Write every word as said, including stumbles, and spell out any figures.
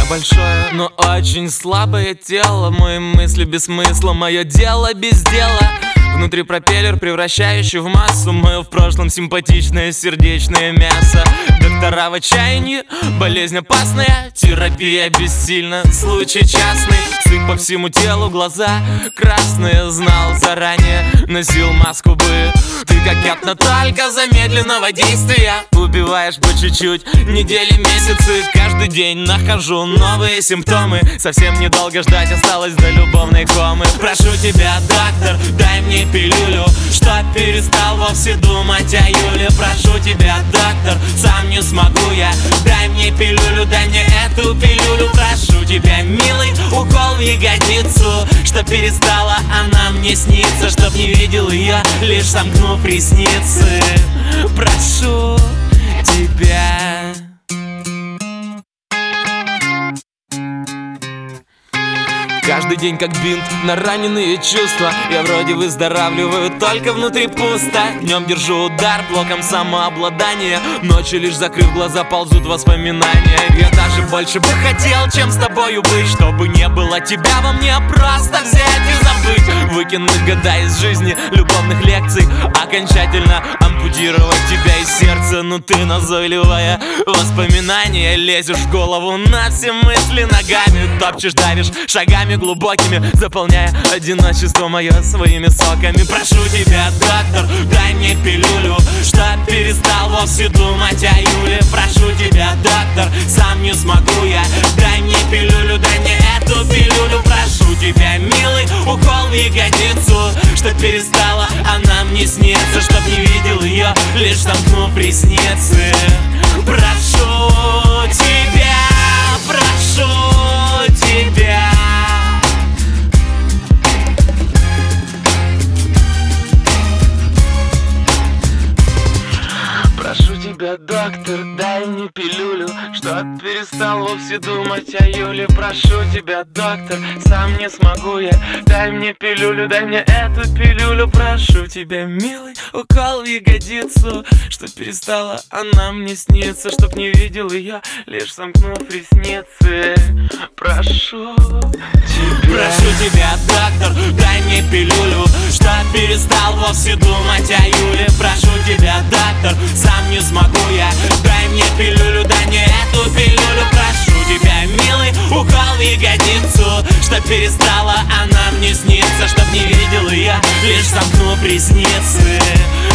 большое, но очень слабое тело. Мои мысли без смысла, мое дело без дела. Внутри пропеллер, превращающий в массу мое в прошлом симпатичное сердечное мясо. Доктора в отчаянии, болезнь опасная, терапия бессильна, случай частный. Сыпь по всему телу, глаза красные, знал заранее, носил маску бы. Ты как яд, но только замедленного действия. Убиваешь по чуть-чуть, недели, месяцы. Каждый день нахожу новые симптомы. Совсем недолго ждать осталось до любовной комы. Прошу тебя, доктор, дай мне пилюлю, чтоб перестал вовсе думать о Юле. Прошу тебя, доктор, сам не смогу я. Дай мне пилюлю, дай мне эту пилюлю. Прошу тебя, милый, укол в ягодицу, чтоб перестала она мне сниться, чтоб не видел ее, лишь сомкнув ресницы. Прошу тебя. Каждый день как бинт на раненые чувства. Я вроде выздоравливаю, только внутри пусто. Днем держу удар блоком самообладания, ночью лишь закрыв глаза ползут воспоминания. Я даже больше бы хотел, чем с тобою быть, чтобы не было тебя во мне, просто взять и забыть. Выкинуть года из жизни, любовных лекций, окончательно ампутировать тебя из сердца. Ну ты назойливая, воспоминания, лезешь в голову на все мысли ногами. Топчешь, давишь шагами глубокими, заполняя одиночество мое своими соками. Прошу тебя, доктор, дай мне пилюлю, чтоб перестал вовсе думать о Юле. Прошу тебя, доктор, сам не смогу я. Дай мне пилюлю, дай мне эту пилюлю. Прошу тебя, милый, укол в ягодицу, чтоб перестала она мне сниться, чтоб не видел ее, лишь сомкнув ресницы. Прошу тебя, прошу тебя. Прошу тебя, доктор, дай мне пилюлю, чтоб перестал вовсе думать о Юле. Прошу тебя, доктор, сам не смогу я. Дай мне пилюлю, дай мне эту пилюлю. Прошу тебя, милый, укол в ягодицу, чтоб перестала она мне сниться, чтоб не видел ее, лишь сомкнув ресницы. Прошу тебя. Прошу тебя, доктор, дай мне пилюлю, чтоб перестал вовсе думать о Юле. Прошу тебя, доктор, сам не смогу я. Дай мне пилюлю, дай мне эту пилюлю. Прошу тебя, милый, укол в ягодицу, чтоб перестала она мне сниться, чтоб не видел я, лишь сомкнув ресницы.